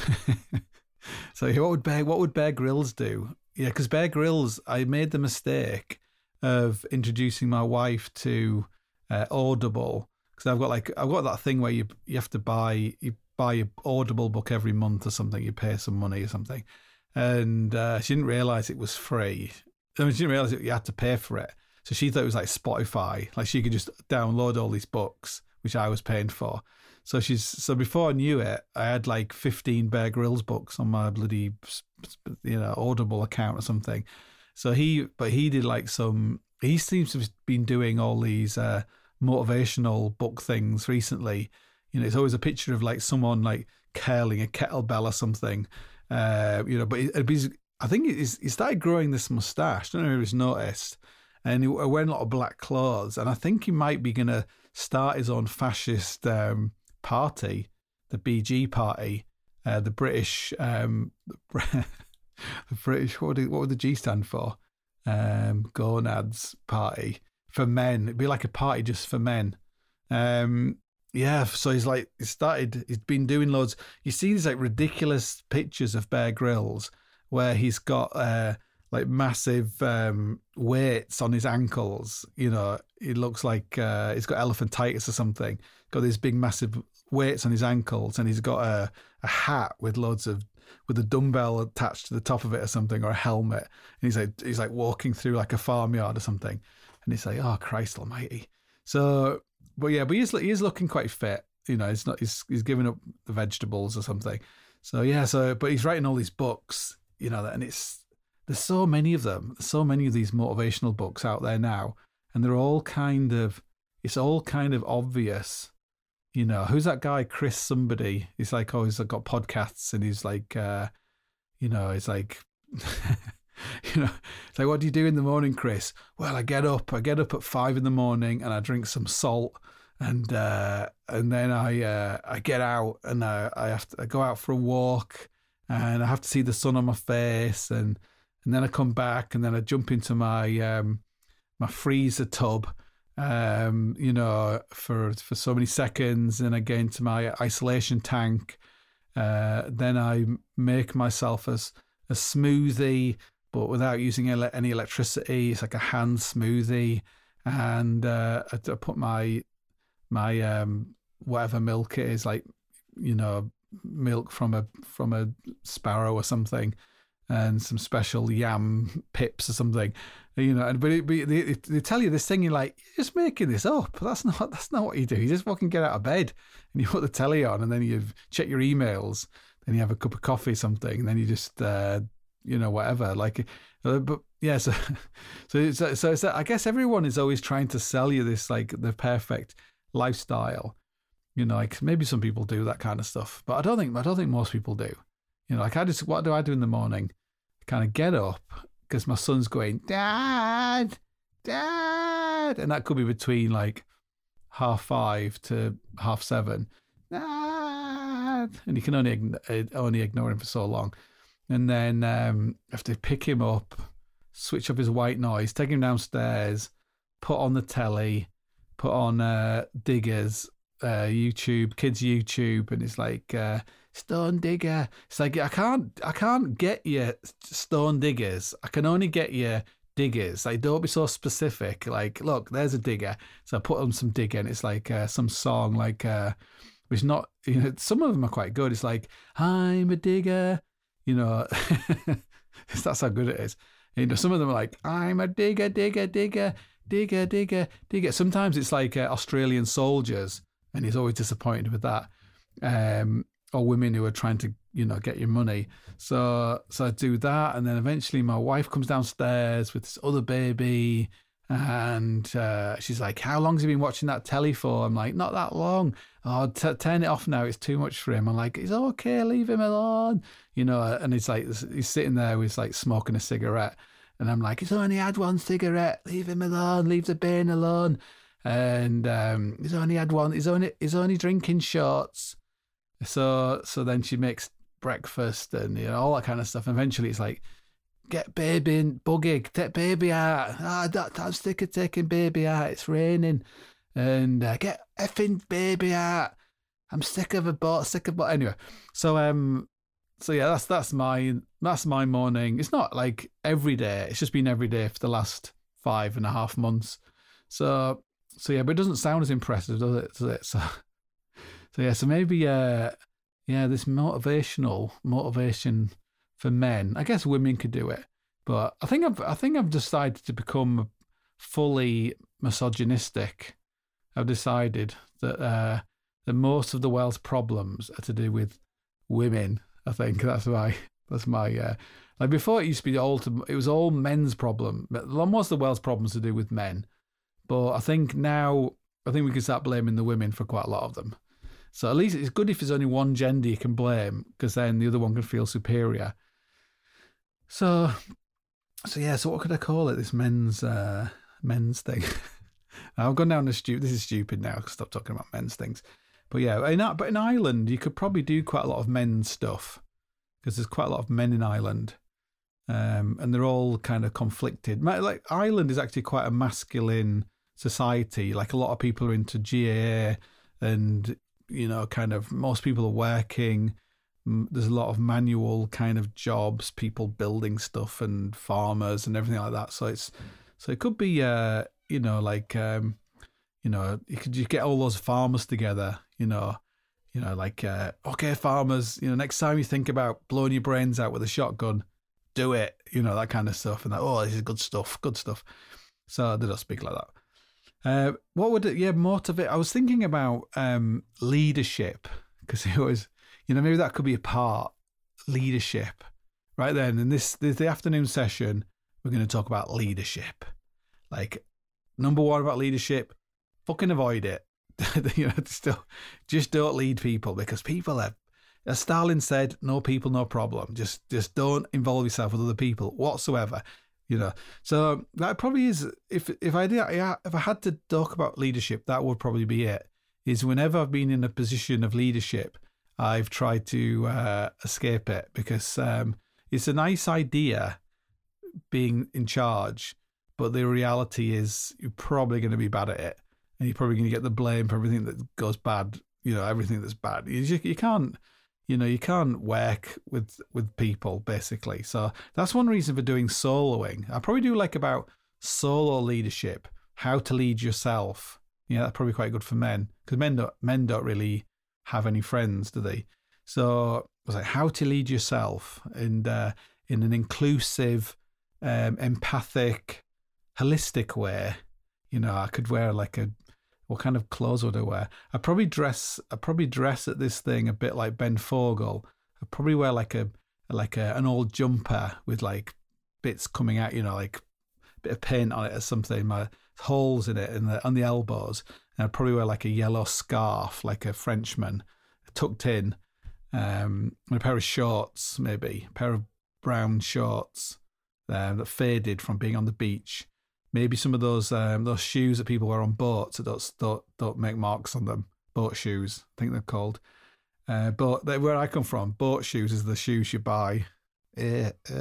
So what would Bear what would Bear Grylls do? Yeah, because Bear Grylls, I made the mistake of introducing my wife to uh, Audible because I've got like I've got that thing where you you have to buy you buy your Audible book every month or something. You pay some money or something, and uh, she didn't realize it was free. I mean, she didn't realize that you had to pay for it, so she thought it was like Spotify, like she could just download all these books which I was paying for. So she's so before I knew it, I had like fifteen Bear Grylls books on my bloody, you know, Audible account or something. So he, but he did like some he seems to have been doing all these uh, motivational book things recently. You know, it's always a picture of like someone like curling a kettlebell or something. Uh, you know, but it, he's, I think he's, he started growing this mustache. I don't know if he's noticed. And he wearing a lot of black clothes. And I think he might be going to start his own fascist um, party, the B G party, uh, the British, um, the British, what would, it, what would the G stand for? Um, Gonads party for men. It'd be like a party just for men. Um, yeah, so he's like, he started, he's been doing loads. You see these like ridiculous pictures of Bear Grylls where he's got uh, like massive um, weights on his ankles. You know, he looks like uh, he's got elephantitis or something. Got these big massive weights on his ankles, and he's got a, a hat with loads of, with a dumbbell attached to the top of it or something, or a helmet. And he's like, he's like walking through like a farmyard or something. And he's like, oh, Christ almighty. So, but yeah, but he's, he's looking quite fit. You know, he's not, he's, he's giving up the vegetables or something. So yeah, so, but he's writing all these books, you know, and it's, there's so many of them, there's so many of these motivational books out there now. And they're all kind of, it's all kind of obvious. You know, who's that guy, Chris somebody? He's like, oh, he's got podcasts, and he's like, uh, you know, he's like, you know, it's like, what do you do in the morning, Chris? Well, I get up, I get up at five in the morning, and I drink some salt, and uh, and then I uh, I get out, and I, I have to I go out for a walk, and I have to see the sun on my face, and and then I come back, and then I jump into my um, my freezer tub. Um, you know, for for so many seconds, and I get into my isolation tank. Uh, then I make myself a, a smoothie, but without using ele- any electricity. It's like a hand smoothie, and uh, I, I put my my um, whatever milk it is, like, you know, milk from a from a sparrow or something, and some special yam pips or something. You know, and but, it, but they, they tell you this thing, you're like, you're just making this up. That's not that's not what you do. You just fucking get out of bed and you put the telly on, and then you check your emails, then you have a cup of coffee or something, and then you just uh, you know, whatever. Like, uh, but yeah, so so so, so it's, I guess everyone is always trying to sell you this like the perfect lifestyle. You know, like maybe some people do that kind of stuff, but I don't think I don't think most people do. You know, like I just, what do I do in the morning? Kind of get up, because my son's going, Dad, Dad. And that could be between like half five to half seven. Dad. And you can only, only ignore him for so long. And then um, I have to pick him up, switch up his white noise, take him downstairs, put on the telly, put on uh, Diggers, uh, YouTube, kids YouTube. And it's like, uh, Stone Digger. It's like, I can't I can't get you Stone Diggers. I can only get you Diggers. Like, don't be so specific. Like, look, there's a digger. So I put on some digger, and it's like uh, some song, like, uh, which not, you know, some of them are quite good. It's like, I'm a digger, you know, that's how good it is. You know, some of them are like, I'm a digger, digger, digger, digger, digger, digger. Sometimes it's like uh, Australian soldiers, and he's always disappointed with that. Um, or women who are trying to, you know, get your money. So so I do that, and then eventually my wife comes downstairs with this other baby, and uh, she's like, how long has he been watching that telly for? I'm like, not that long. Oh, t- turn it off now, it's too much for him. I'm like, it's okay, leave him alone. You know, and he's like, he's sitting there with like smoking a cigarette, and I'm like, he's only had one cigarette, leave him alone, leave the bin alone. And um, he's only had one, he's only, he's only drinking shots. So so then she makes breakfast and, you know, all that kind of stuff. And eventually it's like, get baby in, buggy, take baby out. Ah, oh, I'm sick of taking baby out. It's raining. And uh, get effing baby out. I'm sick of a boat, sick of a boat. Anyway, so um, so yeah, that's that's my that's my morning. It's not like every day. It's just been every day for the last five and a half months. So so yeah, but it doesn't sound as impressive, does it? Does it? So. So yeah, so maybe uh, yeah, this motivational motivation for men. I guess women could do it, but I think I've I think I've decided to become fully misogynistic. I've decided that uh, that most of the world's problems are to do with women. I think that's my That's my uh, like before. It used to be all to, it was all men's problem. Most of the world's problems to do with men, but I think now I think we can start blaming the women for quite a lot of them. So at least it's good if there's only one gender you can blame, because then the other one can feel superior. So, so yeah. So what could I call it? This men's uh, men's thing. I've gone down the stupid. This is stupid now. Stop talking about men's things. But yeah, in, but in Ireland, you could probably do quite a lot of men's stuff, because there's quite a lot of men in Ireland, um, and they're all kind of conflicted. Like Ireland is actually quite a masculine society. Like a lot of people are into G A A, and you know, kind of most people are working. There's a lot of manual kind of jobs, people building stuff, and farmers and everything like that. So it's so it could be, uh, you know, like um, you know, you could you get all those farmers together. You know, you know, like, uh, okay, farmers, you know, next time you think about blowing your brains out with a shotgun, do it, you know, that kind of stuff. And that, oh, this is good stuff, good stuff. So they don't speak like that. Uh, what would it, yeah, motivate? I was thinking about um, leadership, because it was, you know, maybe that could be a part, leadership. Right then, in this, this the afternoon session, we're going to talk about leadership. Like, number one about leadership, fucking avoid it. You know, still, just don't lead people, because people are, as Stalin said, no people, no problem. Just, just don't involve yourself with other people whatsoever. You know, so that probably is. If if I did, if I had to talk about leadership, that would probably be it. Is whenever I've been in a position of leadership, I've tried to uh, escape it, because um, it's a nice idea being in charge, but the reality is you're probably going to be bad at it. And you're probably going to get the blame for everything that goes bad, you know, everything that's bad. You, you can't, you know, you can't work with, with people, basically. So that's one reason for doing soloing. I probably do like about solo leadership, how to lead yourself. Yeah, that's probably quite good for men, because men don't, men don't really have any friends, do they? So I was like, how to lead yourself, and uh, in an inclusive, um, empathic, holistic way. You know, I could wear like a, what kind of clothes would I wear? I probably dress. I probably dress at this thing a bit like Ben Fogle. I probably wear like a like a, an old jumper with like bits coming out. You know, like a bit of paint on it or something. My holes in it and the on the elbows. And I'd probably wear like a yellow scarf, like a Frenchman, tucked in. Um, and a pair of shorts, maybe a pair of brown shorts um, that faded from being on the beach. Maybe some of those um, those shoes that people wear on boats that don't, don't don't make marks on them. Boat shoes, I think they're called. Uh, but they, where I come from, boat shoes is the shoes you buy. Eh, eh.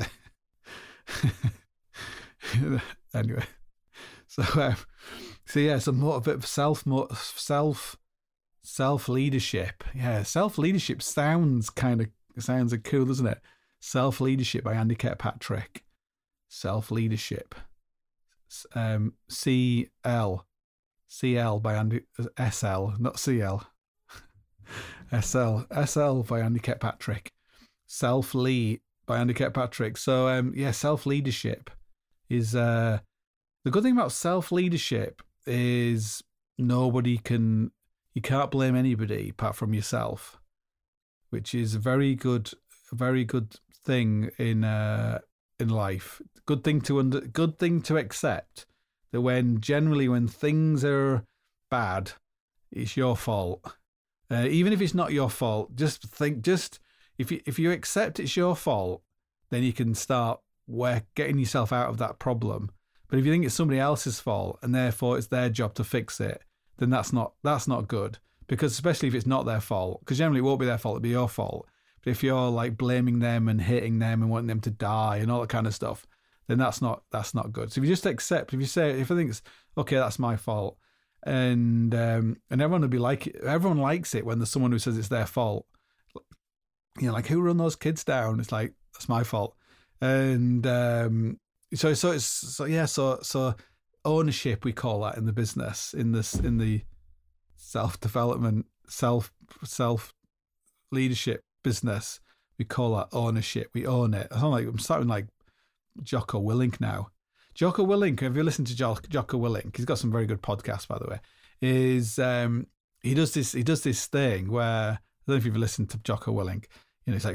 Anyway, so um, so yeah, some more a bit of self self self leadership. Yeah, self leadership sounds kind of sounds cool, doesn't it? Self leadership by Andy Kirkpatrick. Self leadership. Um, C L, C L by Andy, S L, not C L, S L, S L by Andy Kirkpatrick, Self Lead by Andy Kirkpatrick. So um, yeah, self leadership is uh, the good thing about self leadership is nobody can, you can't blame anybody apart from yourself, which is a very good, a very good thing in uh. in life. Good thing to under, good thing to accept that when generally when things are bad, it's your fault. Uh, even if it's not your fault, just think, just if you if you accept it's your fault, then you can start work getting yourself out of that problem. But if you think it's somebody else's fault and therefore it's their job to fix it, then that's not that's not good. Because especially if it's not their fault, because generally it won't be their fault, it'll be your fault. But if you're like blaming them and hating them and wanting them to die and all that kind of stuff, then that's not that's not good. So if you just accept, if you say, if I think it's okay, that's my fault, and um, and everyone will be like, everyone likes it when there's someone who says it's their fault. You know, like, who run those kids down? It's like, that's my fault. And um, so so it's so yeah so so ownership, we call that in the business, in this in the self development, self self leadership business, we call that ownership. We own it. I sound like I'm starting like Jocko Willink now. Jocko Willink, have you listened to jo- Jocko Willink? He's got some very good podcasts, by the way. Is um, he does this? He does this thing where, I don't know if you've listened to Jocko Willink. You know, he's like a big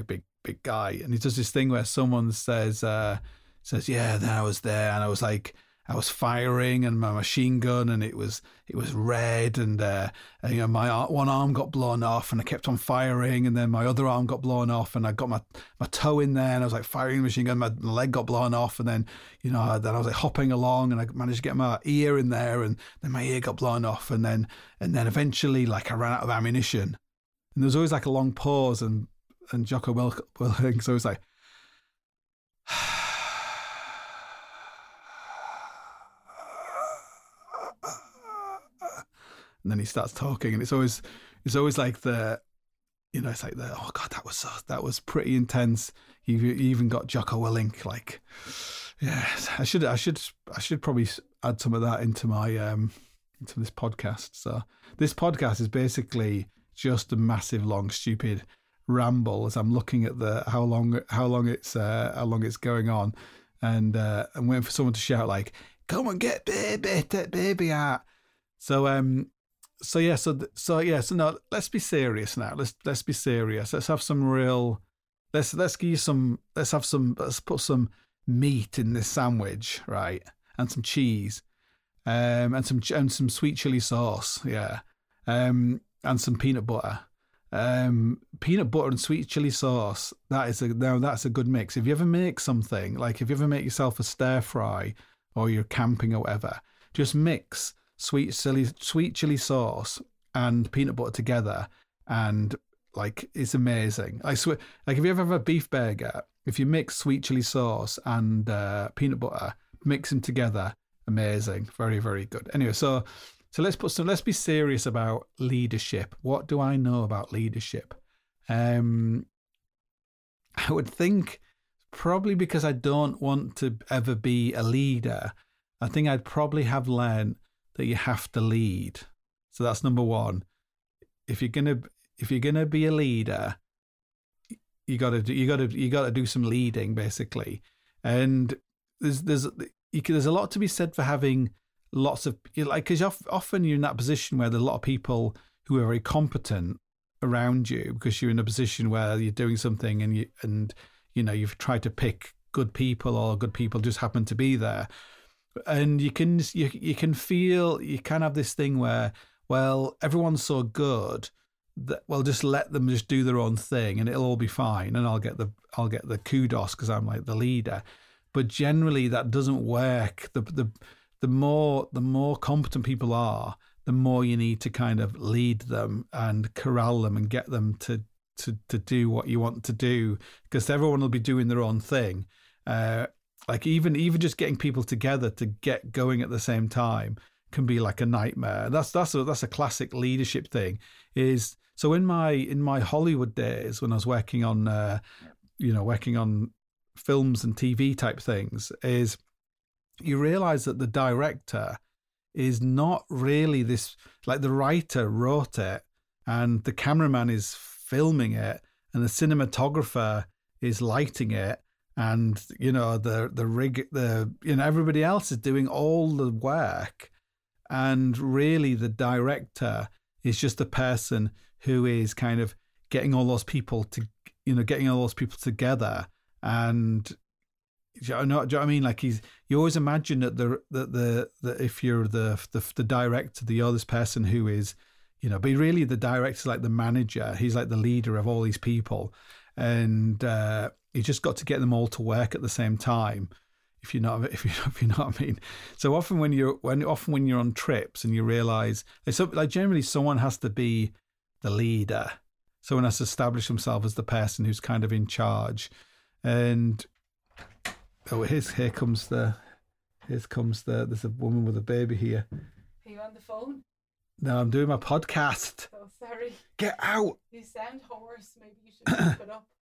big guy, and he does this thing where someone says, uh, says, yeah, then I was there, and I was like, I was firing, and my machine gun, and it was it was red, and, uh, and you know, my ar- one arm got blown off, and I kept on firing, and then my other arm got blown off, and I got my, my toe in there, and I was like firing the machine gun, my, my leg got blown off, and then you know then I was like hopping along, and I managed to get my ear in there, and then my ear got blown off, and then and then eventually like I ran out of ammunition, and there was always like a long pause, and and Jocko Willink, so it was like. And then he starts talking, and it's always, it's always like the, you know, it's like the, oh God, that was so, that was pretty intense. You, you even got Jocko Willink, like, yeah. I should, I should, I should probably add some of that into my, um, into this podcast. So this podcast is basically just a massive, long, stupid ramble as I'm looking at the how long, how long it's, uh, how long it's going on, and uh, I'm waiting for someone to shout like, "Come and get baby, take baby out." So, um. So yeah, so so yeah, so no, let's be serious now. Let's let's be serious. Let's have some real. Let's let's give you some. Let's have some. Let's put some meat in this sandwich, right? And some cheese, um, and some and some sweet chili sauce, yeah, um, and some peanut butter, um, peanut butter and sweet chili sauce. That is a now that's a good mix. If you ever make something like if you ever make yourself a stir fry, or you're camping or whatever, just mix sweet chili, sweet chili sauce and peanut butter together, and like it's amazing. I swear, like if you ever have a beef burger, if you mix sweet chili sauce and uh, peanut butter, mix them together, amazing, very very good. Anyway, so so let's put some. Let's be serious about leadership. What do I know about leadership? Um, I would think probably because I don't want to ever be a leader. I think I'd probably have learned that you have to lead. So that's number one. If you're gonna if you're gonna be a leader, you gotta do you gotta you gotta do some leading basically. And there's there's you can, there's a lot to be said for having lots of like because often you're in that position where there's a lot of people who are very competent around you because you're in a position where you're doing something and you and you know you've tried to pick good people or good people just happen to be there. And you can you you can feel you can have this thing where well everyone's so good that well just let them just do their own thing and it'll all be fine and I'll get the I'll get the kudos because I'm like the leader. But generally that doesn't work. The the the more the more competent people are, the more you need to kind of lead them and corral them and get them to to to do what you want to do because everyone will be doing their own thing. Uh, Like even even just getting people together to get going at the same time can be like a nightmare. That's that's a that's a classic leadership thing. Is so in my in my Hollywood days when I was working on uh, you know working on films and T V type things, is you realize that the director is not really this like the writer wrote it and the cameraman is filming it and the cinematographer is lighting it. And, you know, the, the rig, the, you know, everybody else is doing all the work. And really the director is just the person who is kind of getting all those people to, you know, getting all those people together. And, do you know, do you know what I mean? Like he's, you always imagine that the, that the, that if you're the, the, the director, the other person who is, you know, but really the director's like the manager. He's like the leader of all these people. And, uh, you just got to get them all to work at the same time, if you know if you if you know what I mean. So often when you're when often when you're on trips and you realise, so like generally someone has to be the leader, someone has to establish himself as the person who's kind of in charge. And oh, here's here comes the here comes the there's a woman with a baby here. Are you on the phone? No, I'm doing my podcast. Oh, sorry. Get out. You sound hoarse. Maybe you should keep it up.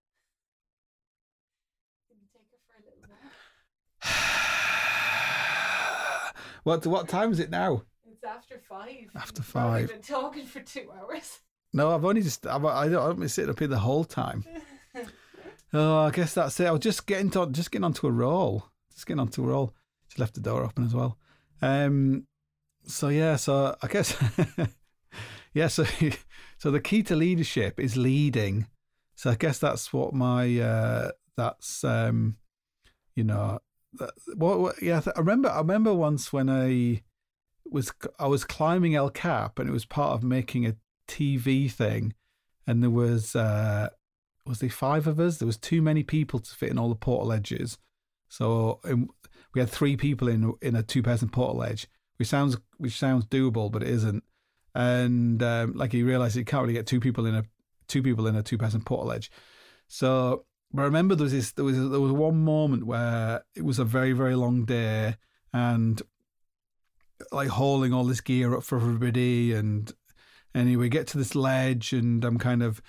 What what time is it now? It's after five. After You've five. We've been talking for two hours. No, I've only just I've, I don't I've been sitting up here the whole time. Oh, I guess that's it. I was just getting to just getting onto a roll. Just getting onto a roll. Just left the door open as well. Um. So yeah. So I guess. yeah. So so the key to leadership is leading. So I guess that's what my uh, that's um, you know, that, what, what yeah. I remember I remember once when I was I was climbing El Cap, and it was part of making a T V thing, and there was uh, was there five of us? There was too many people to fit in all the portal edges, so um, we had three people in in a two person portal edge, which sounds which sounds doable, but it isn't. And um, like you realise you can't really get two people in a two people in a two person portal edge. So, but I remember there was this there was there was one moment where it was a very very long day, and like hauling all this gear up for everybody, and anyway, get to this ledge, and I'm kind of,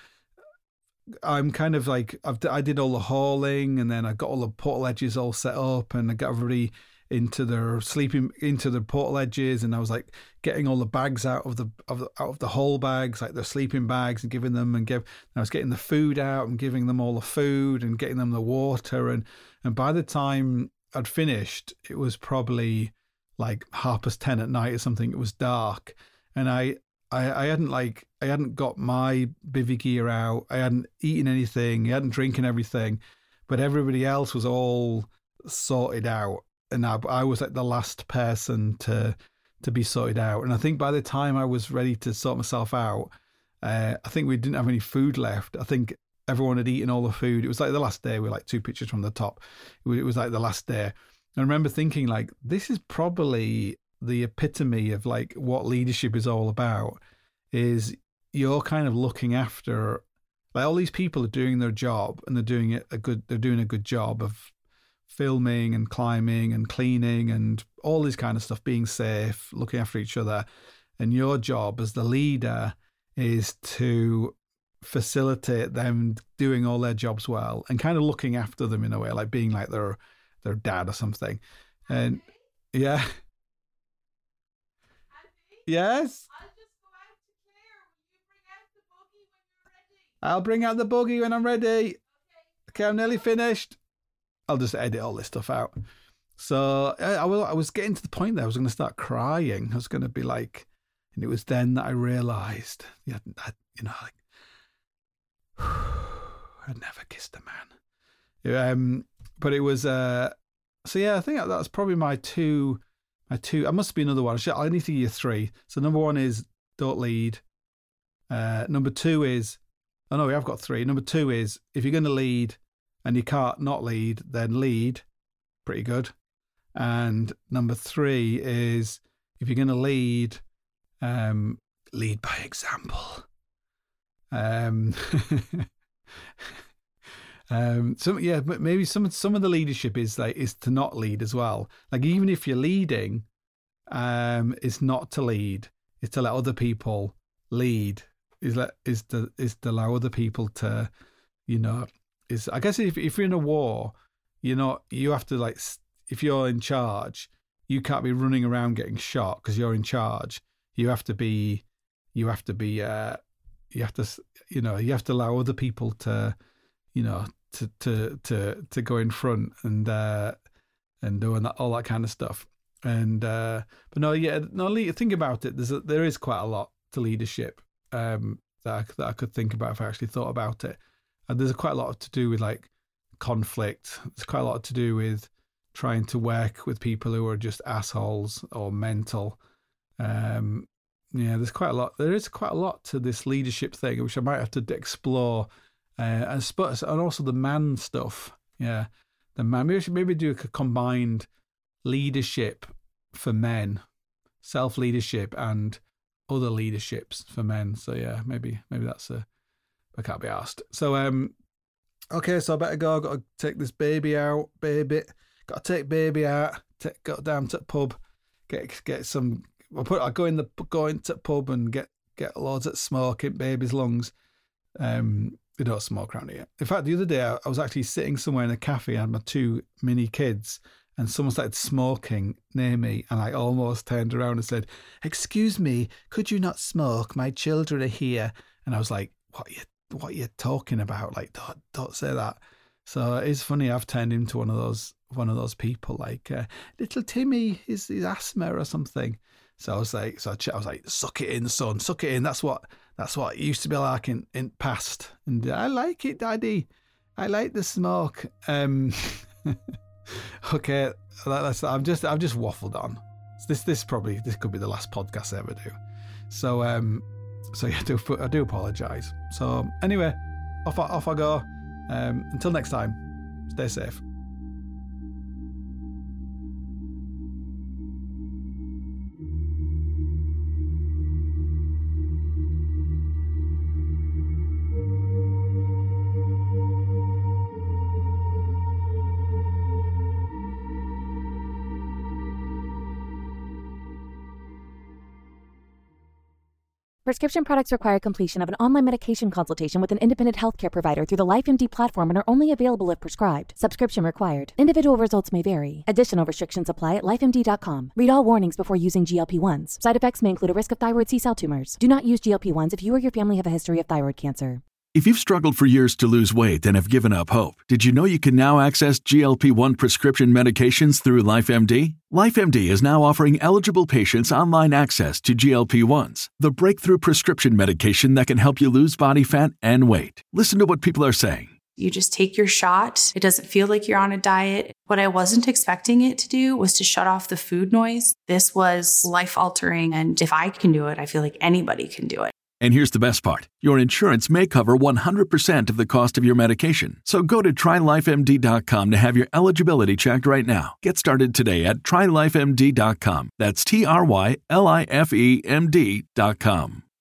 I'm kind of like, I've, I did all the hauling, and then I got all the portal edges all set up, and I got everybody into their sleeping, into the portal edges, and I was like getting all the bags out of the, of the out of the whole bags, like their sleeping bags, and giving them, and give, and I was getting the food out, and giving them all the food, and getting them the water, and and by the time I'd finished, it was probably like half past ten at night or something. It was dark, and I. I, I hadn't like I hadn't got my bivvy gear out. I hadn't eaten anything. I hadn't drinking everything, but everybody else was all sorted out, and I, I was like the last person to to be sorted out. And I think by the time I was ready to sort myself out, uh, I think we didn't have any food left. I think everyone had eaten all the food. It was like the last day. We were like two pictures from the top. It was, it was like the last day. I remember thinking like, this is probably the epitome of like what leadership is all about. Is you're kind of looking after, like, all these people are doing their job, and they're doing it a good they're doing a good job of filming and climbing and cleaning and all this kind of stuff, being safe, looking after each other, and your job as the leader is to facilitate them doing all their jobs well, and kind of looking after them in a way, like being like their their dad or something. And yeah. Yes. I'll bring out the buggy when I'm ready. Okay, okay, I'm nearly finished. I'll just edit all this stuff out. So I, I, will, I was getting to the point there. I was going to start crying. I was going to be like, and it was then that I realised, yeah, I, you know, like, I'd never kissed a man. Um, but it was, uh, so yeah, I think that's probably my two. My two. I must be another one. I need to give you three. So number one is don't lead. Uh, number two is, oh no, we have got three. Number two is, if you're going to lead and you can't not lead, then lead. Pretty good. And number three is, if you're going to lead, um, lead by example. Um, um, some yeah, but maybe some some of the leadership is like is to not lead as well. Like even if you're leading, um, is not to lead. Is to let other people lead. Is that is to is to allow other people to, you know, is I guess if if you're in a war, you know, you have to like, if you're in charge, you can't be running around getting shot because you're in charge. You have to be, you have to be, uh, you have to, you know, you have to allow other people to, you know, to to to to go in front and uh, and doing that, all that kind of stuff. And uh, but no, yeah, no. Think about it. There's a, there is quite a lot to leadership. Um, that I, that I could think about if I actually thought about it. And there's quite a lot to do with like conflict. There's quite a lot to do with trying to work with people who are just assholes or mental. Um, yeah, there's quite a lot. There is quite a lot to this leadership thing, which I might have to explore. Uh, and, and also the man stuff. Yeah, the man. Maybe we should maybe do a combined leadership for men, self leadership and other leaderships for men. So yeah, maybe maybe that's a I can't be asked. So um okay, so I better go. I've got to take this baby out, baby. Got to take baby out. Take, go down to the pub, get get some. I'll put. I go in the go into the pub and get get loads of smoke in baby's lungs. Um, we don't smoke around here. In fact, the other day I, I was actually sitting somewhere in a cafe. I had my two mini kids. And someone started smoking near me, and I almost turned around and said, "Excuse me, could you not smoke? My children are here." And I was like, "What are you, what are you talking about? Like, don't, don't say that." So it's funny. I've turned into one of those, one of those people. Like, uh, little Timmy is is asthma or something. So I was like, so I was like, "Suck it in, son. Suck it in." That's what, That's what it used to be like in, in past. And I like it, Daddy. I like the smoke. Um, okay, that's, I'm just I've just waffled on. This this probably this could be the last podcast I ever do. So um, so yeah, I do I do apologise. So anyway, off I, off I go. Um, until next time, stay safe. Prescription products require completion of an online medication consultation with an independent healthcare provider through the LifeMD platform and are only available if prescribed. Subscription required. Individual results may vary. Additional restrictions apply at life M D dot com. Read all warnings before using G L P ones. Side effects may include a risk of thyroid C-cell tumors. Do not use G L P ones if you or your family have a history of thyroid cancer. If you've struggled for years to lose weight and have given up hope, did you know you can now access G L P one prescription medications through LifeMD? LifeMD is now offering eligible patients online access to G L P ones, the breakthrough prescription medication that can help you lose body fat and weight. Listen to what people are saying. You just take your shot. It doesn't feel like you're on a diet. What I wasn't expecting it to do was to shut off the food noise. This was life-altering, and if I can do it, I feel like anybody can do it. And here's the best part. Your insurance may cover one hundred percent of the cost of your medication. So go to try life M D dot com to have your eligibility checked right now. Get started today at try life M D dot com. That's T R Y L I F E M D dot com.